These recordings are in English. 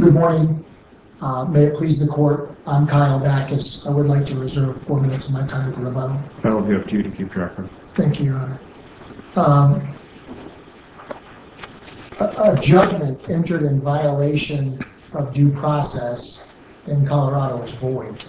Good morning. May it please the court. I'm Kyle Backus. I would like to reserve 4 minutes of my time for rebuttal. That will be up to you to keep track of. Thank you, Your Honor. A judgment entered in violation of due process in Colorado is void.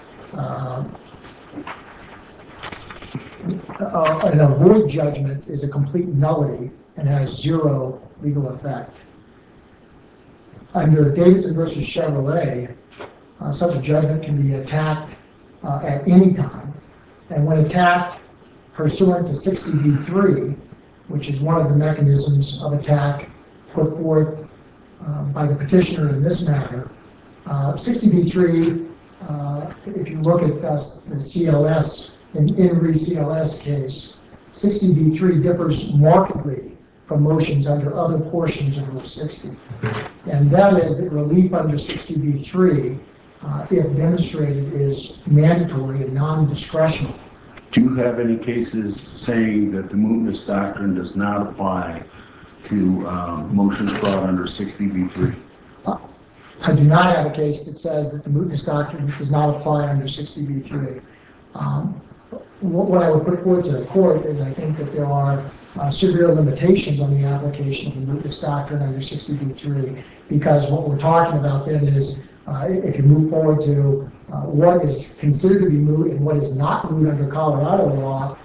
And a void judgment is a complete nullity and has zero legal effect. Under Davidson versus Chevrolet, such a judgment can be attacked at any time. And when attacked pursuant to 60b-3, which is one of the mechanisms of attack put forth by the petitioner in this matter, 60b-3, if you look at the CLS, in re CLS case, 60b-3 differs markedly from motions under other portions of Rule 60. And that is that relief under 60b-3, if demonstrated, is mandatory and non-discretionary. Do you have any cases saying that the mootness doctrine does not apply to motions brought under 60b-3? I do not have a case that says that the mootness doctrine does not apply under 60b-3. What I would put forward to the court is I think that there are severe limitations on the application of the mootness doctrine under 60b-3, because what we're talking about then is if you move forward to what is considered to be moot and what is not moot under Colorado law,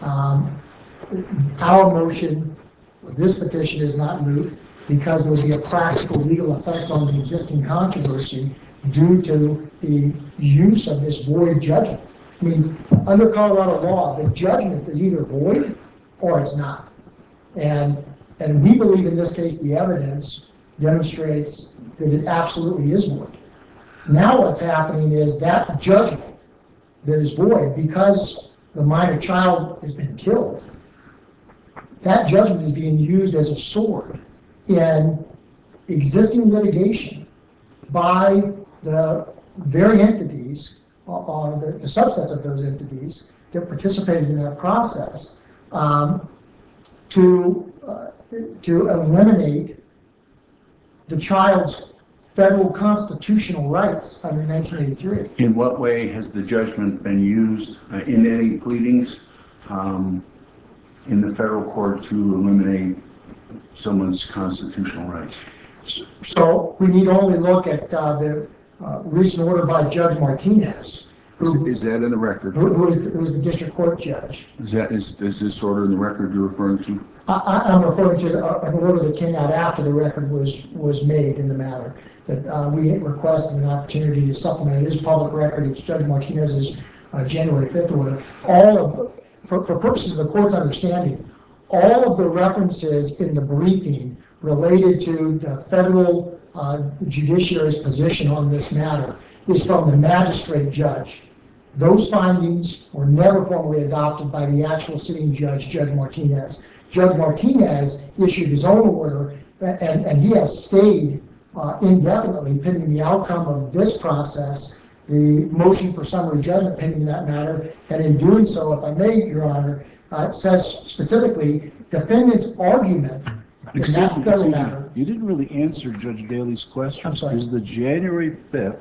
our motion, this petition is not moot because there will be a practical legal effect on the existing controversy due to the use of this void judgment. I mean, under Colorado law, the judgment is either void or it's not. And we believe in this case the evidence demonstrates that it absolutely is void. Now what's happening is that judgment that is void because the minor child has been killed, that judgment is being used as a sword in existing litigation by the very entities or the subsets of those entities that participated in that process to eliminate the child's federal constitutional rights under 1983. In what way has the judgment been used in any pleadings in the federal court to eliminate someone's constitutional rights? So we need only look at the recent order by Judge Martinez. Is that in the record? Who was the district court judge. Is this order in the record you're referring to? I'm referring to an order that came out after the record was made in the matter. That we requested an opportunity to supplement. It is public record. It's Judge Martinez's January 5th order. For purposes of the court's understanding, all of the references in the briefing related to the federal judiciary's position on this matter is from the magistrate judge. Those findings were never formally adopted by the actual sitting judge, Judge Martinez. Judge Martinez issued his own order, and he has stayed indefinitely pending the outcome of this process, the motion for summary judgment pending that matter, and in doing so, if I may, Your Honor, it says specifically, defendant's argument in that federal matter. You didn't really answer Judge Daly's question. I'm sorry. Is the January 5th,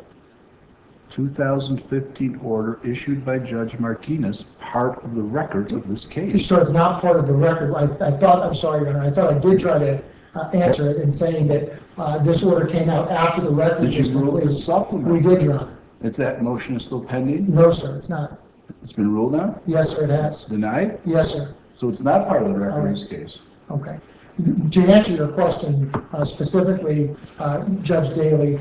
2015 order issued by Judge Martinez part of the record of this case? So it's not part of the record. I thought, I'm sorry, Your Honor, I thought I did try to answer it in saying that this order came out after the record was Did you rule complete. to supplement? We did, Your Honor. Is that motion still pending? No, sir, it's not. It's been ruled on? Yes, sir, it has. Denied? Yes, sir. So it's not part of the record of this case? Okay. To answer your question specifically, Judge Daly,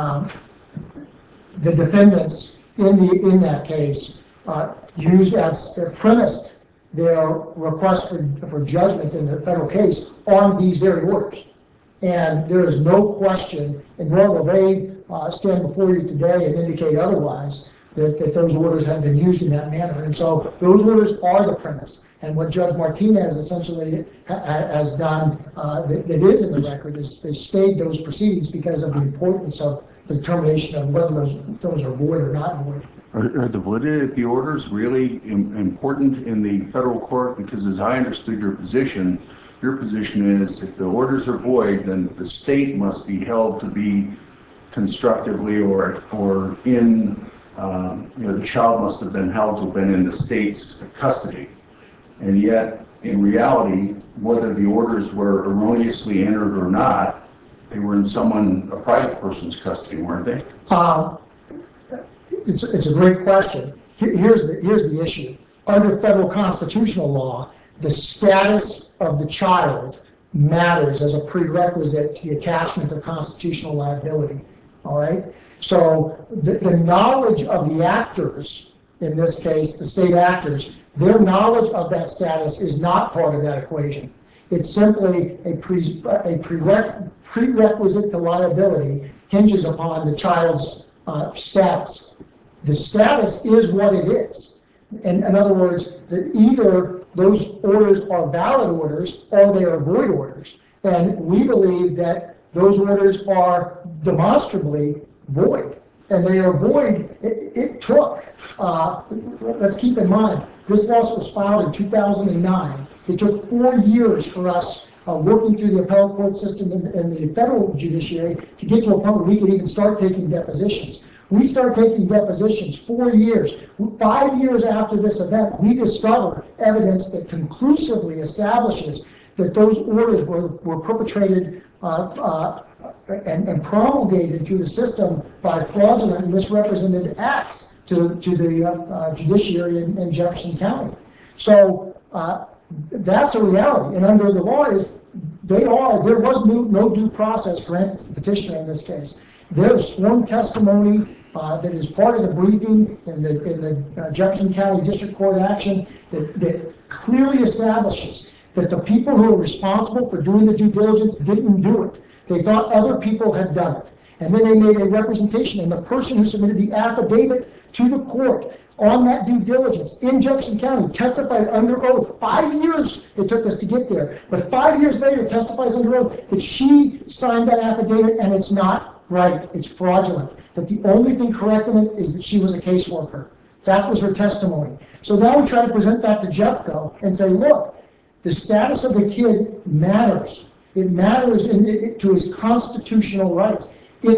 the defendants in that case premised their request for judgment in the federal case on these very orders. And there is no question, and nor will they stand before you today and indicate otherwise, that those orders have been used in that manner. And so those orders are the premise. And what Judge Martinez essentially has done that is in the record is stayed those proceedings because of the importance of the determination of whether those are void or not void. Are the validity of the orders really important in the federal court? Because as I understood your position is if the orders are void, then the state must be held to be constructively or in, the child must have been held to have been in the state's custody. And yet, in reality, whether the orders were erroneously entered or not, they were in a private person's custody, weren't they? It's a great question. Here's the issue. Under federal constitutional law, the status of the child matters as a prerequisite to the attachment of constitutional liability. All right? So the knowledge of the actors, in this case, the state actors, their knowledge of that status is not part of that equation. It's simply a prerequisite to liability hinges upon the child's status. The status is what it is. And in other words, that either those orders are valid orders or they are void orders. And we believe that those orders are demonstrably void. And they are void. It took, let's keep in mind, this lawsuit was filed in 2009. It took 4 years for us working through the appellate court system and the federal judiciary to get to a point where we could even start taking depositions. We started taking depositions 4 years. 5 years after this event, we discovered evidence that conclusively establishes that those orders were perpetrated and promulgated through the system by fraudulent and misrepresented acts to the judiciary in Jefferson County. So that's a reality. And under the law there was no due process granted to the petitioner in this case. There's sworn testimony that is part of the briefing in the Jefferson County District Court action that clearly establishes that the people who are responsible for doing the due diligence didn't do it. They thought other people had done it. And then they made a representation, and the person who submitted the affidavit to the court on that due diligence in Jefferson County testified under oath. 5 years it took us to get there, but 5 years later testifies under oath that she signed that affidavit and it's not right, it's fraudulent. That the only thing correct in it is that she was a caseworker. That was her testimony. So now we try to present that to Jeffco and say, look, the status of the kid matters. It matters to his constitutional rights.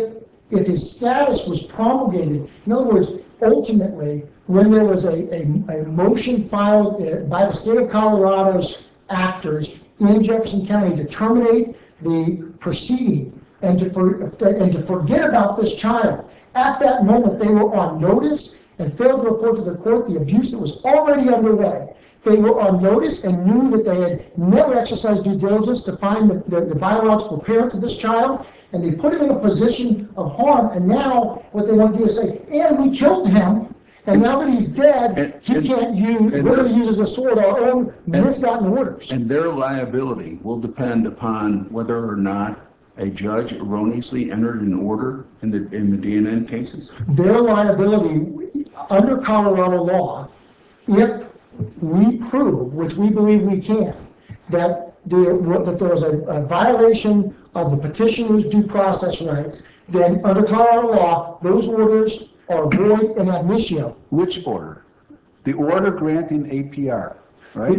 If his status was promulgated, in other words, ultimately, when there was a motion filed by the state of Colorado's actors in Jefferson County to terminate the proceeding and to forget about this child, at that moment they were on notice and failed to report to the court the abuse that was already underway. They were on notice and knew that they had never exercised due diligence to find the biological parents of this child, and they put him in a position of harm, and now what they want to do is say, and we killed him, and now that he's dead, we're going to use as a sword our own misgotten orders. And their liability will depend upon whether or not a judge erroneously entered an order in the DNN cases? Their liability, under Colorado law, if we prove, which we believe we can, that there was a violation of the petitioner's due process rights, then under Colorado law, those orders are void and ab initio. Which order? The order granting APR, right?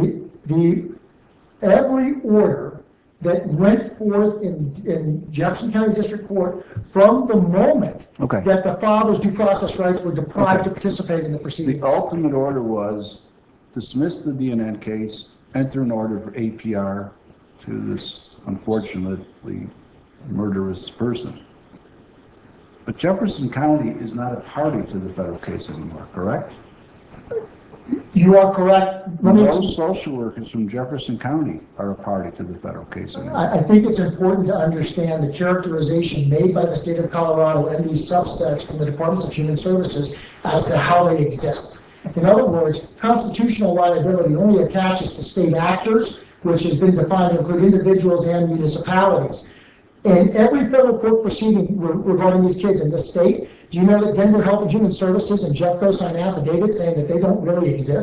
Every order that went forth in Jefferson County District Court from the moment that the father's due process rights were deprived to participate in the proceeding. The ultimate order was dismiss the DNN case, enter an order for APR to this unfortunately murderous person. But Jefferson County is not a party to the federal case anymore, correct? You are correct. Those social workers from Jefferson County are a party to the federal case anymore. I think it's important to understand the characterization made by the state of Colorado and these subsets from the Departments of Human Services as to how they exist. In other words, constitutional liability only attaches to state actors, which has been defined to include individuals and municipalities. In every federal court proceeding regarding these kids in this state, do you know that Denver Health and Human Services and Jeffco signed affidavits saying that they don't really exist?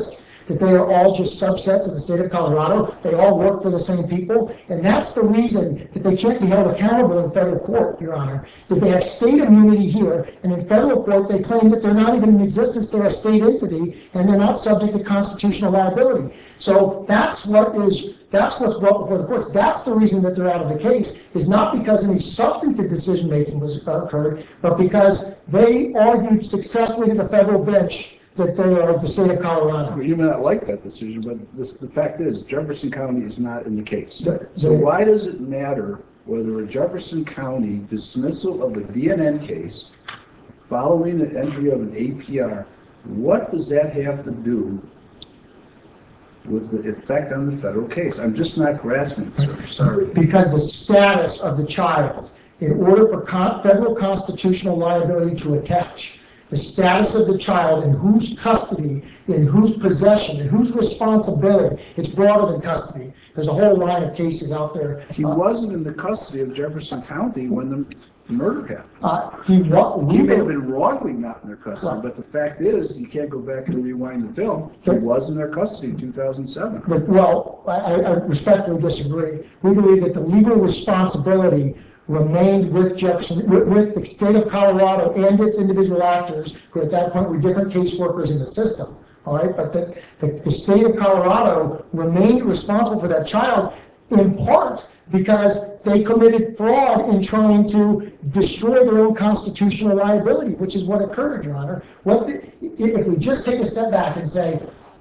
that they are all just subsets of the state of Colorado. They all work for the same people. And that's the reason that they can't be held accountable in federal court, Your Honor, is they have state immunity here, and in federal court, they claim that they're not even in existence, they're a state entity, and they're not subject to constitutional liability. So that's what's brought before the courts. That's the reason that they're out of the case, is not because any substantive decision-making was occurred, but because they argued successfully to the federal bench that they are the state of Colorado. You may not like that decision, but the fact is Jefferson County is not in the case. So the- why does it matter whether a Jefferson County dismissal of the DNN case following the entry of an APR, what does that have to do with the effect on the federal case? I'm just not grasping it, sir. Sorry. Because the status of the child, in order for federal constitutional liability to attach, the status of the child, in whose custody, in whose possession, in whose responsibility, it's broader than custody. There's a whole line of cases out there. He wasn't in the custody of Jefferson County when the murder happened. He He may have been wrongly not in their custody, but the fact is, you can't go back and rewind the film. He was in their custody in 2007. Well, I respectfully disagree. We believe that the legal responsibility remained with Jefferson, with the state of Colorado and its individual actors, who at that point were different caseworkers in the system. All right, but the state of Colorado remained responsible for that child, in part because they committed fraud in trying to destroy their own constitutional liability, which is what occurred, Your Honor. If we just take a step back and say,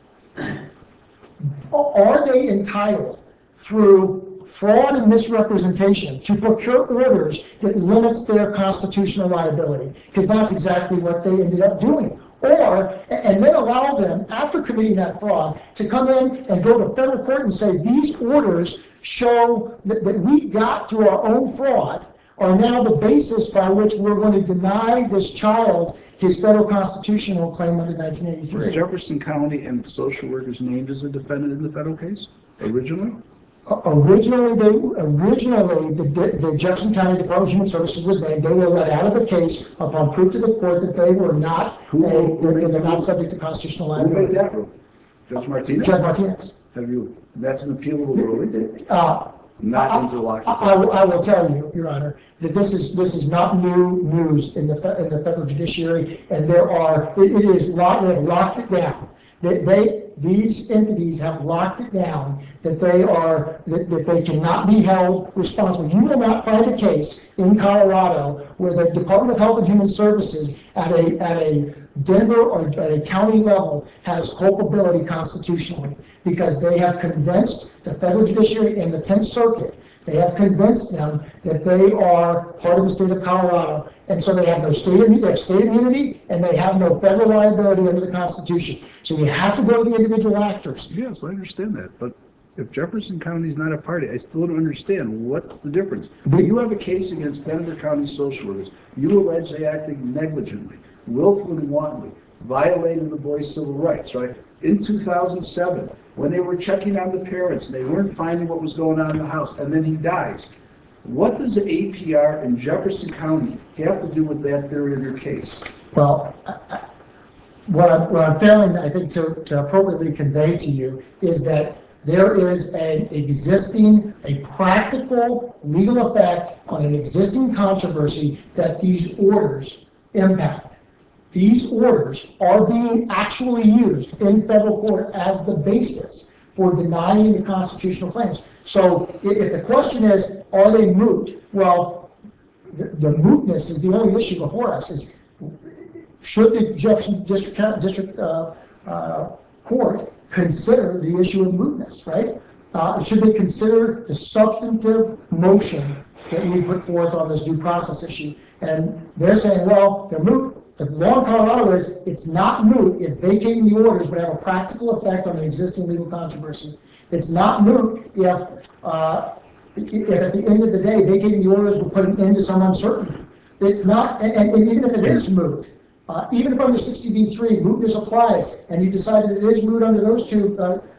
are they entitled through fraud and misrepresentation to procure orders that limits their constitutional liability? Because that's exactly what they ended up doing. And then allow them, after committing that fraud, to come in and go to federal court and say, these orders show that we got through our own fraud are now the basis by which we're going to deny this child his federal constitutional claim under 1983. Was Jefferson County and social workers named as a defendant in the federal case originally? Originally, the Jefferson County Department of Human Services was named. They were let out of the case upon proof to the court that they were not, they're not subject to constitutional liability. Who made that rule? Judge Martinez? Judge Martinez. That's an appealable ruling? Not interlocutory. I will tell you, Your Honor, that this is not new news in the federal judiciary, and they have locked it down. These entities have locked it down that they cannot be held responsible. You will not find a case in Colorado where the Department of Health and Human Services at a Denver or at a county level has culpability constitutionally, because they have convinced the federal judiciary and the 10th Circuit, they have convinced them that they are part of the state of Colorado, and so they have no state immunity, and they have no federal liability under the Constitution. So you have to go to the individual actors. Yes, I understand that, but if Jefferson County is not a party, I still don't understand what's the difference. You have a case against Denver County social workers. You allege they acted negligently, willfully and wantonly, violating the boy's civil rights, right? In 2007, when they were checking on the parents, they weren't finding what was going on in the house, and then he dies. What does the APR in Jefferson County have to do with that theory of your case? Well, what I'm failing, I think, to appropriately convey to you is that there is a practical legal effect on an existing controversy that these orders impact. These orders are being actually used in federal court as the basis for denying the constitutional claims. So if the question is, are they moot? Well, the mootness is the only issue before us. Is should the Jefferson District Court consider the issue of mootness, right? Should they consider the substantive motion that we put forth on this due process issue? And they're saying, well, they're moot. The law in Colorado is it's not moot if vacating the orders would have a practical effect on an existing legal controversy. It's not moot if at the end of the day, vacating the orders would put an end to some uncertainty. It's not, and even if it is moot, even if under 60b3 mootness applies, and you decide that it is moot under those two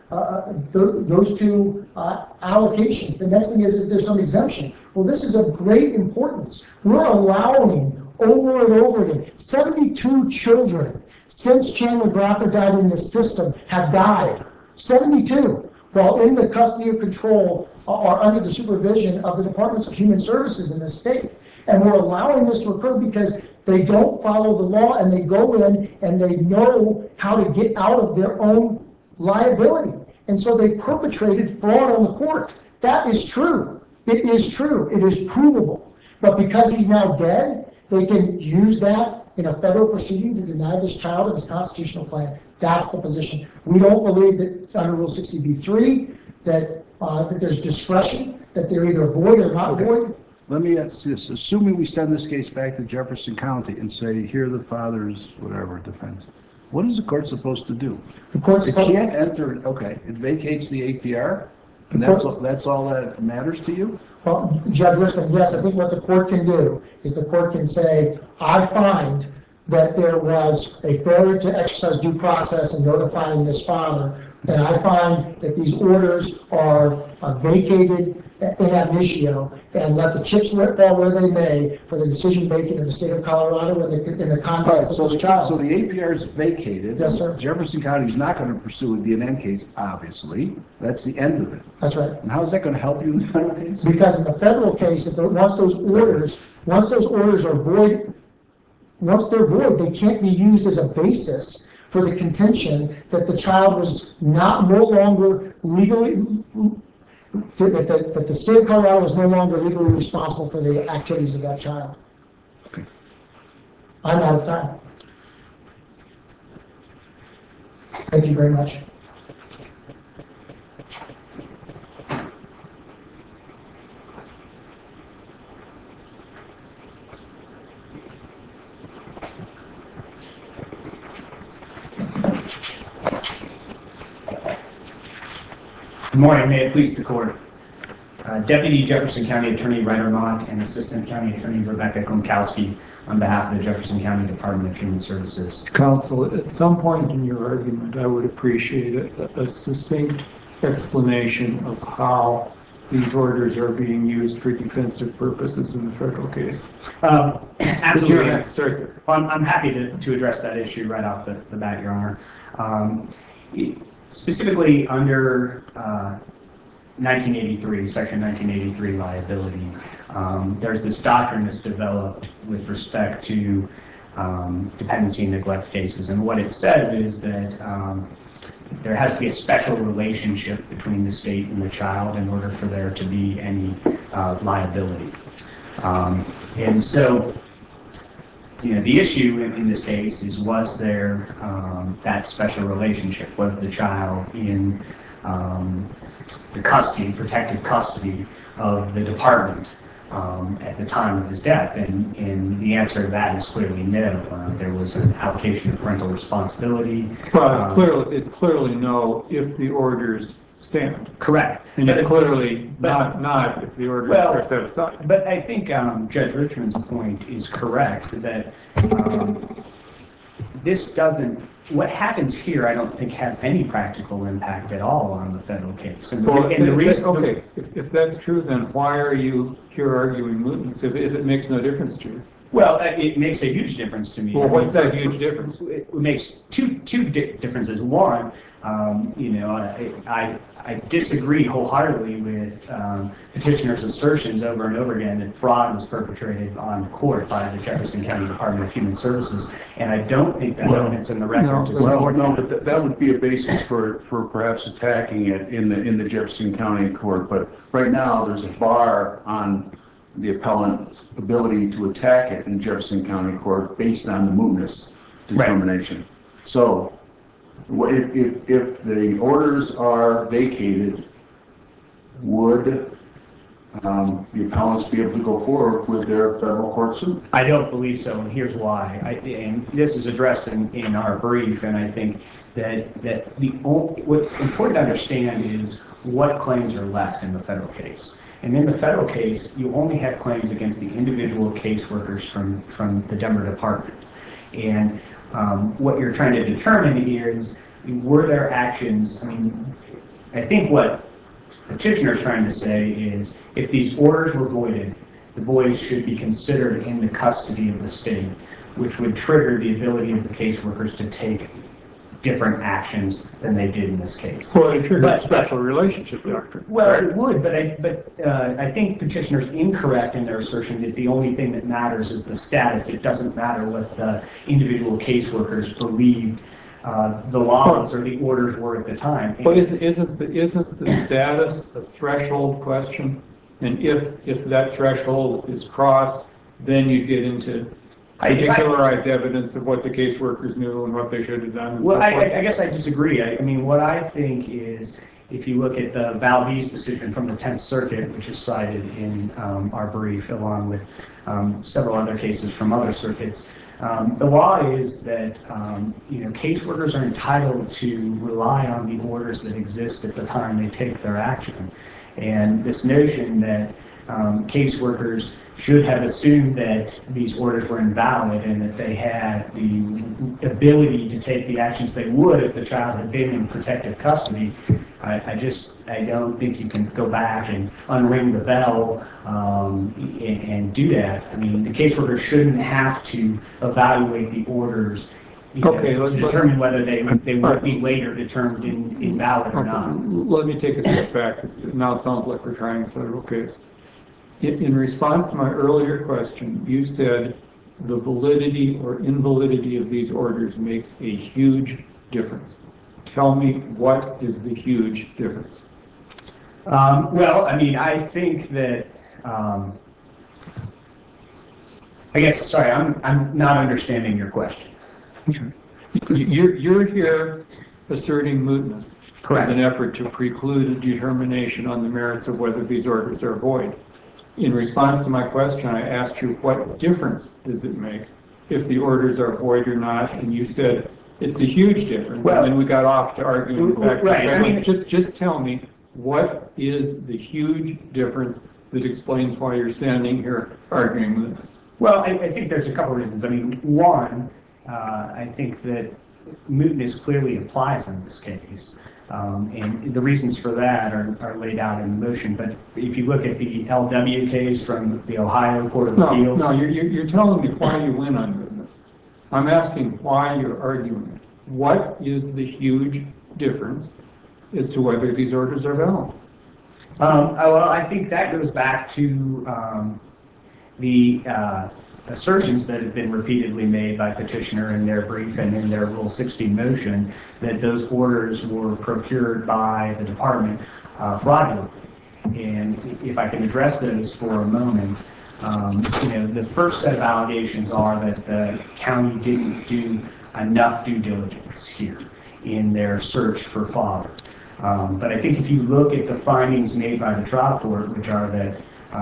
allocations, the next thing is there some exemption? Well, this is of great importance. We're allowing over and over again 72 children since Chandler Grafter died in the system have died. 72, while in the custody or control or under the supervision of the Departments of Human Services in this state. And we're allowing this to occur because they don't follow the law and they go in and they know how to get out of their own liability. And so they perpetrated fraud on the court. That is true. It is true. It is provable. But because he's now dead, they can use that in a federal proceeding to deny this child of his constitutional claim. That's the position. We don't believe that under Rule 60b-3 that there's discretion, that they're either void or not void. Let me ask this. Assuming we send this case back to Jefferson County and say, here the father's whatever defense, what is the court supposed to do? The court's It can't enter, okay, it vacates the APR, and that's all that matters to you? Well, Judge Richmond, yes, I think what the court can do is the court can say, I find that there was a failure to exercise due process in notifying this father, and I find that these orders are vacated in ab initio, and let the chips fall where they may for the decision making of the state of Colorado in the conduct of this child. So the APR is vacated. Yes, sir. Jefferson County is not going to pursue a DNN case, obviously. That's the end of it. That's right. And how is that going to help you in the federal case? Because in the federal case, once those orders are void, once they're void, they can't be used as a basis for the contention that the child was no longer legally, that the state of Colorado is no longer legally responsible for the activities of that child. Okay. I'm out of time. Thank you very much. Good morning. May it please the court. Deputy Jefferson County Attorney Ryder Mott and Assistant County Attorney Rebecca Klimkowski on behalf of the Jefferson County Department of Human Services. Counsel, at some point in your argument, I would appreciate a succinct explanation of how these orders are being used for defensive purposes in the federal case. Absolutely. Start there. I'm happy to address that issue right off the bat, Your Honor. Specifically under 1983, Section 1983 liability, there's this doctrine that's developed with respect to dependency and neglect cases. And what it says is that there has to be a special relationship between the state and the child in order for there to be any liability. And so, the issue in this case is, was there that special relationship? Was the child in the custody, protective custody of the department at the time of his death? And the answer to that is clearly no. There was an allocation of parental responsibility. Well, it's clearly no if the orders stand. Correct. And it's clearly not if the orders are set aside. But I think Judge Richmond's point is correct that this doesn't, what happens here I don't think has any practical impact at all on the federal case. And If that's true, then why are you here arguing mootness if it makes no difference to you? Well, it makes a huge difference to me. Well, what's that huge difference? It makes two differences. One, I disagree wholeheartedly with petitioners' assertions over and over again that fraud was perpetrated on the court by the Jefferson County Department of Human Services, and I don't think that evidence in the record to support no, but that would be a basis for perhaps attacking it in the Jefferson County court. But right now, there's a bar on the appellant's ability to attack it in Jefferson County court based on the mootness determination. Right. So, if the orders are vacated, would the appellants be able to go forward with their federal court suit? I don't believe so, and here's why. And this is addressed in our brief, and I think that what's important to understand is what claims are left in the federal case. And in the federal case, you only have claims against the individual caseworkers from the Denver department. And what you're trying to determine here is, were there actions? I mean, I think what petitioner's trying to say is, if these orders were voided, the boys should be considered in the custody of the state. which would trigger the ability of the caseworkers to take different actions than they did in this case. Well, it triggered a But- special relationship doctrine. Well, it would, but I think petitioner's incorrect in their assertion that the only thing that matters is the status. It doesn't matter what the individual caseworkers believed the laws or the orders were at the time. But isn't the status a threshold question? And if that threshold is crossed, then you get into particularized evidence of what the caseworkers knew and what they should have done and Well, so forth. I guess I disagree. I mean, what I think is, if you look at the Valdez decision from the 10th Circuit, which is cited in our brief, along with several other cases from other circuits, the law is that caseworkers are entitled to rely on the orders that exist at the time they take their action. And this notion that caseworkers should have assumed that these orders were invalid and that they had the ability to take the actions they would if the child had been in protective custody, I don't think you can go back and unring the bell and do that. I mean, the caseworker shouldn't have to evaluate the orders to determine whether they would be later determined invalid or not. Let me take a step back. Now it sounds like we're trying a federal case. In response to my earlier question, you said the validity or invalidity of these orders makes a huge difference. Tell me, what is the huge difference? Well, I mean, I think that, sorry, I'm not understanding your question. You're here asserting mootness. Correct. As an effort to preclude a determination on the merits of whether these orders are void. In response to my question, I asked you, what difference does it make if the orders are void or not? And you said it's a huge difference. Well, and then we got off to arguing the fact right, that I mean, just tell me, what is the huge difference that explains why you're standing here arguing this? Well, I think there's a couple reasons. I mean, one, I think that mootness clearly applies in this case. And the reasons for that are laid out in the motion. But if you look at the LW case from the Ohio Court of Appeals. No, you're telling me why you win on mootness. I'm asking why you're arguing it. What is the huge difference as to whether these orders are valid? Well, I think that goes back to the assertions that have been repeatedly made by petitioner in their brief and in their Rule 60 motion that those orders were procured by the department fraudulently. And if I can address those for a moment, the first set of allegations are that the county didn't do enough due diligence here in their search for father. But I think if you look at the findings made by the trial court, which are that,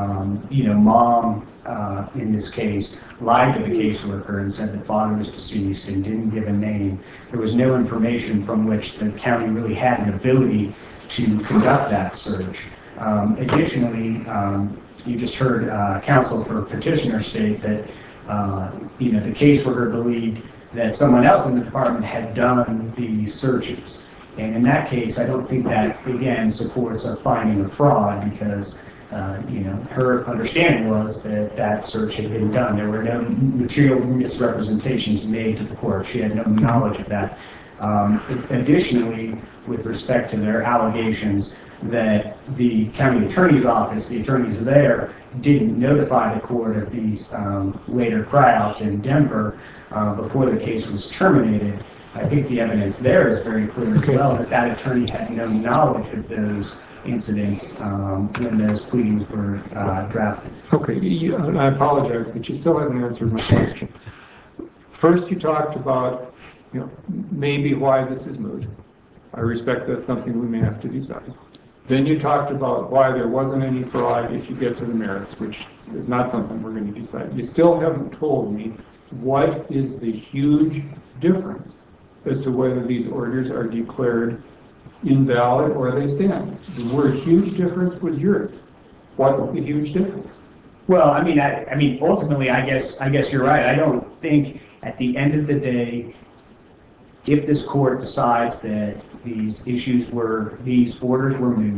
mom, in this case, lied to the caseworker and said that father was deceased and didn't give a name. There was no information from which the county really had an ability to conduct that search. Additionally, you just heard counsel for petitioner state that, the caseworker believed that someone else in the department had done the searches. And in that case, I don't think that, again, supports a finding of fraud because her understanding was that that search had been done. There were no material misrepresentations made to the court. She had no knowledge of that. Additionally, with respect to their allegations that the county attorney's office, the attorneys there, didn't notify the court of these later cryouts in Denver before the case was terminated, I think the evidence there is very clear as well that that attorney had no knowledge of those incidents when those pleadings were drafted. Okay, I apologize, but you still haven't answered my question. First, you talked about, maybe why this is moot. I respect that's something we may have to decide. Then you talked about why there wasn't any fraud if you get to the merits, which is not something we're going to decide. You still haven't told me what is the huge difference as to whether these orders are declared invalid or they stand. The word huge difference was yours. What's the huge difference? Well, I mean, ultimately, I guess you're right. I don't think at the end of the day, if this court decides that these orders were moot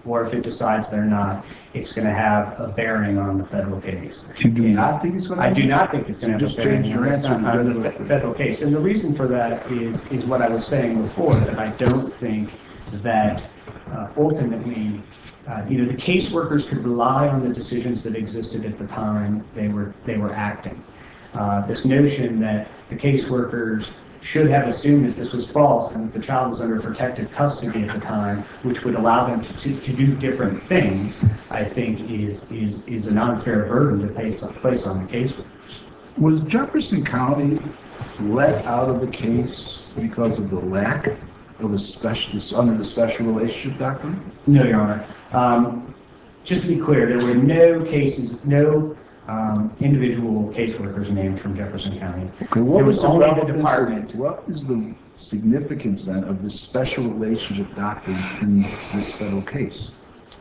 or if it decides they're not, it's going to have a bearing on the federal case. You do not think it's going to? I do not think it's going to have Just a bearing changed your answer to on the Judge Westbrook. federal case. And the reason for that is what I was saying before, that I don't think that ultimately, the caseworkers could rely on the decisions that existed at the time they were acting. This notion that the caseworkers should have assumed that this was false and that the child was under protective custody at the time, which would allow them to do different things, I think is an unfair burden to place on the caseworkers. Was Jefferson County let out of the case because of the lack of a specialist under the special relationship doctrine? No, Your Honor. Just to be clear, there were no cases, no individual caseworkers named from Jefferson County. Okay, what There was was the only the relevance department. What is the significance then of the special relationship doctrine in this federal case?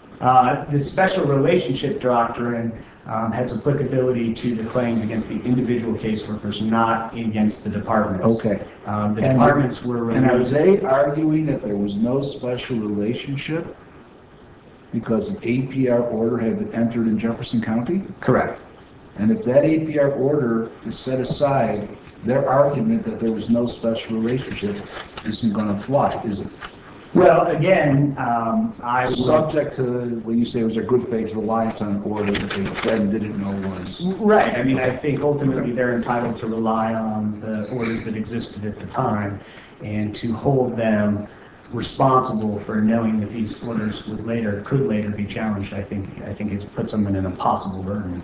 The special relationship doctrine has applicability to the claims against the individual caseworkers, not against the departments. Okay. The departments were And are removed. they arguing that there was no special relationship because an APR order had been entered in Jefferson County? Correct. And if that APR order is set aside, their argument that there was no special relationship isn't going to fly, is it? Well, again, I would... Subject to when you say it was a good faith reliance on an order that they then didn't know was. Right. I mean, I think ultimately they're entitled to rely on the orders that existed at the time and to hold them responsible for knowing that these orders could later be challenged. I think it puts them in an impossible burden.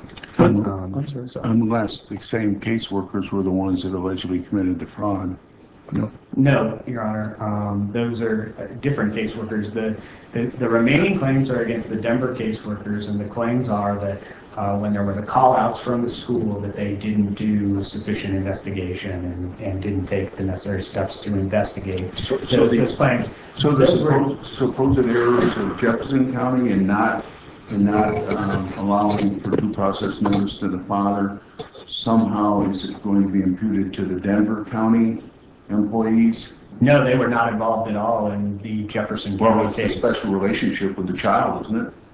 Unless the same caseworkers were the ones that allegedly committed the fraud. No, Your Honor. Those are different caseworkers. The remaining claims are against the Denver caseworkers, and the claims are that when there were the call-outs from the school that they didn't do sufficient investigation and didn't take the necessary steps to investigate those claims. So the supposed errors of Jefferson County in not allowing for due process notice to the father, somehow is it going to be imputed to the Denver County employees? No, they were not involved at all in the Jefferson County Well, it's a case. special relationship with the child, isn't it?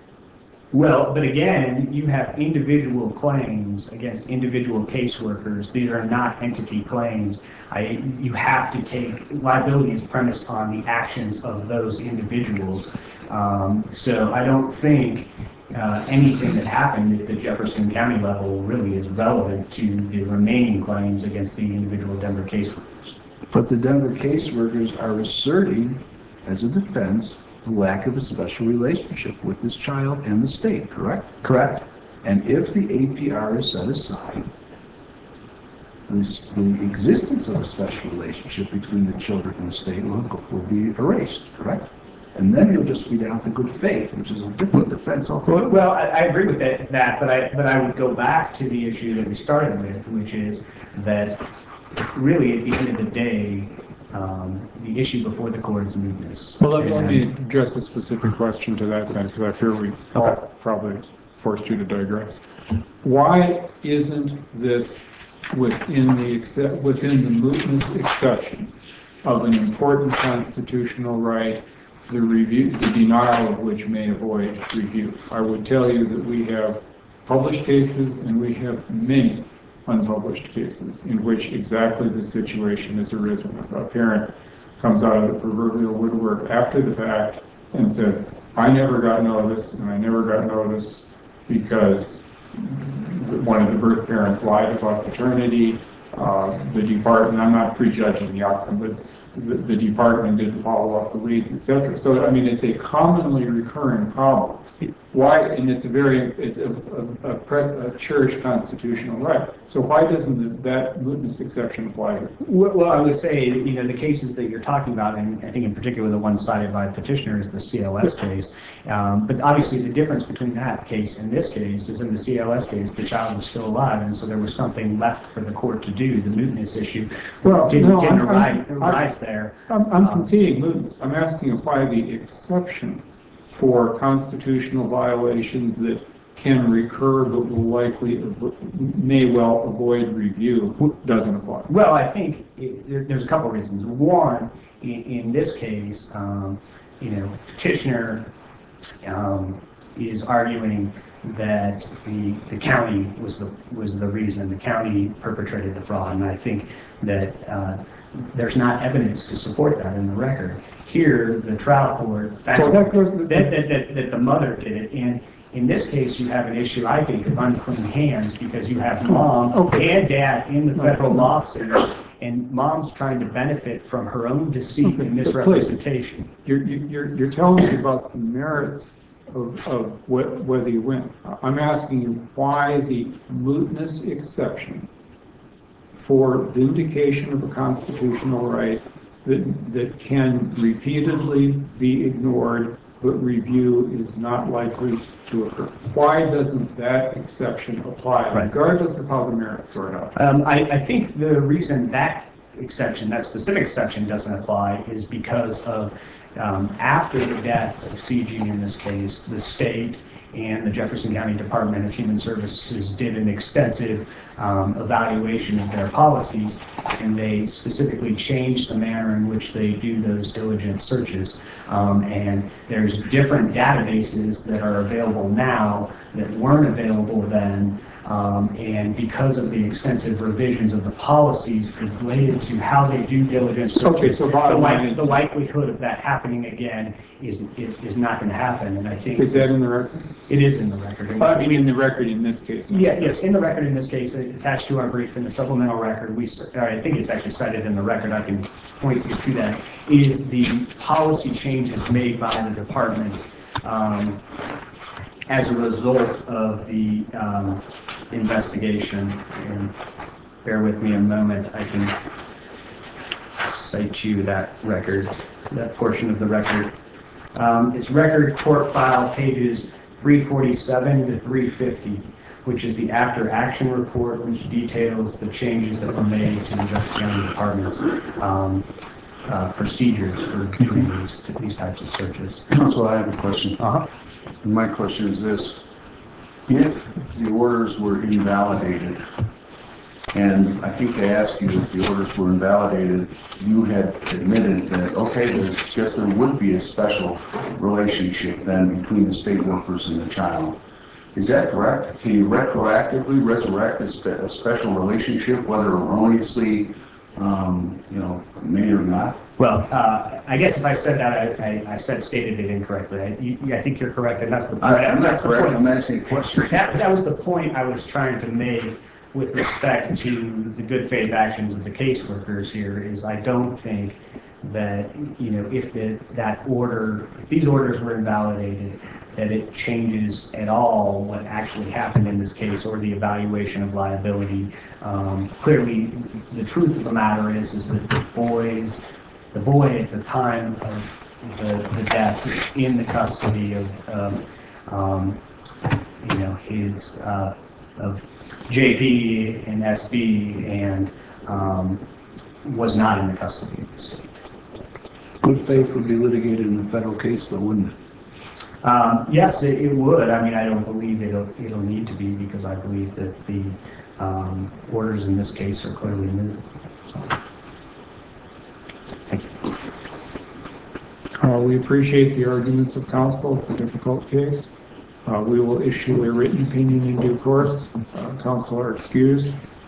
Well, but again, you have individual claims against individual caseworkers. These are not entity claims. You have to take liability is premised on the actions of those individuals. So I don't think anything that happened at the Jefferson County level really is relevant to the remaining claims against the individual Denver caseworkers. But the Denver caseworkers are asserting, as a defense, the lack of a special relationship with this child and the state, correct? Correct. And if the APR is set aside, the existence of a special relationship between the children and the state will be erased, correct? And then you'll just be down to good faith, which is a different defense altogether. Well, I agree with that, but I would go back to the issue that we started with, which is that really at the end of the day, the issue before the court is mootness. Well, let me address a specific question to that then, because I fear we all probably forced you to digress. Why isn't this within the mootness exception of an important constitutional right, the denial of which may avoid review? I would tell you that we have published cases and we have many unpublished cases in which exactly this situation has arisen. A parent comes out of the proverbial woodwork after the fact and says, I never got notice, and I never got notice because one of the birth parents lied about paternity. The department, I'm not prejudging the outcome, but the department didn't follow up the leads, etc. So, I mean, it's a commonly recurring problem. Why? And it's a cherished constitutional right. So why doesn't that mootness exception apply here? Well, I would say, the cases that you're talking about, and I think in particular the one cited by the petitioner is the CLS case. But obviously the difference between that case and this case is in the CLS case, the child was still alive, and so there was something left for the court to do. The mootness issue didn't arise there. I'm conceding mootness. I'm asking why the exception for constitutional violations that can recur but may well avoid review doesn't apply. Well, I think there's a couple of reasons. One, in this case, petitioner is arguing that the county was the reason, the county perpetrated the fraud, and I think that there's not evidence to support that in the record. Here, the trial court found that the mother did it, and in this case, you have an issue, I think, of unclean hands, because you have mom and dad in the federal lawsuit, and mom's trying to benefit from her own deceit and misrepresentation. You're telling me about the merits of whether you win. I'm asking you why the mootness exception for vindication of a constitutional right that can repeatedly be ignored, but review is not likely to occur. Why doesn't that exception apply, regardless of how the merits sort out? I think the reason that exception, that specific exception, doesn't apply is because of after the death of CG in this case, the state and the Jefferson County Department of Human Services did an extensive evaluation of their policies, and they specifically changed the manner in which they do those diligent searches. And there's different databases that are available now that weren't available then. And because of the extensive revisions of the policies related to how they do diligence searches, the likelihood of that happening again is not going to happen. And I think is that in the record? It is in the record. I mean, in the record in this case. Yes, in the record in this case, attached to our brief in the supplemental record, I think it's actually cited in the record. I can point you to that. Is the policy changes made by the department as a result of the investigation. And bear with me a moment, I can cite you that record, that portion of the record. It's record court file pages 347 to 350, which is the after action report, which details the changes that were made to the Jefferson County Department's procedures for doing these types of searches. Counsel, I have a question. And my question is this: if the orders were invalidated, and I think they asked you if the orders were invalidated, you had admitted that, okay, there would be a special relationship then between the state workers and the child. Is that correct? Can you retroactively resurrect a special relationship, whether erroneously, made or not? Well, I guess if I said that, I stated it incorrectly. I think you're correct, and that's the point. I'm not correct. I'm asking a question. That was the point I was trying to make with respect to the good faith actions of the caseworkers here. Is I don't think that if these orders were invalidated, that it changes at all what actually happened in this case or the evaluation of liability. Clearly, the truth of the matter is that the boy at the time of the death was in the custody of JP and SB, and was not in the custody of the state. Good faith would be litigated in a federal case, though, wouldn't it? Yes, it would. I mean, I don't believe it'll need to be, because I believe that the orders in this case are clearly new. So, thank you. We appreciate the arguments of counsel. It's a difficult case. We will issue a written opinion in due course. Counsel are excused.